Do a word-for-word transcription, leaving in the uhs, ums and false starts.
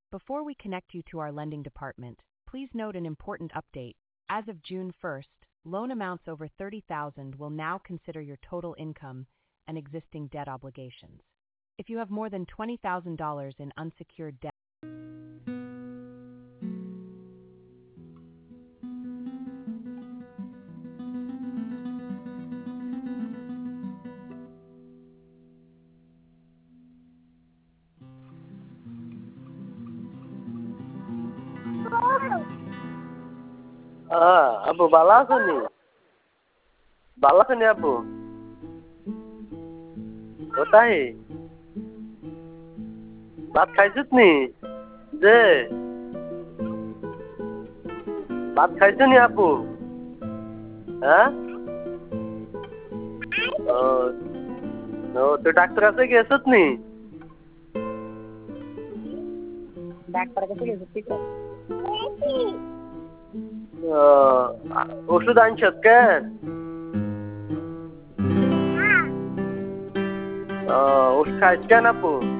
Before we connect you to our lending department, please note an important update. As of June first, loan amounts over thirty thousand dollars will now consider your total income and existing debt obligations. If you have more than twenty thousand dollars in unsecured debt, হ্যাঁ আপু ভালো আছেন? ভালো আছেন আপু? কোথায়? ভাত খাইছিস নি? যে ভাত খাইছো নি আপু? হ্যাঁ? ও ও তুই ডাক্তার কাছে গেছিস নি? ডাক্তার কাছে গেছিস ঠিক আছে? ওষুধ আনছিস কেন? ওষুধ খাইছ কেন আপু?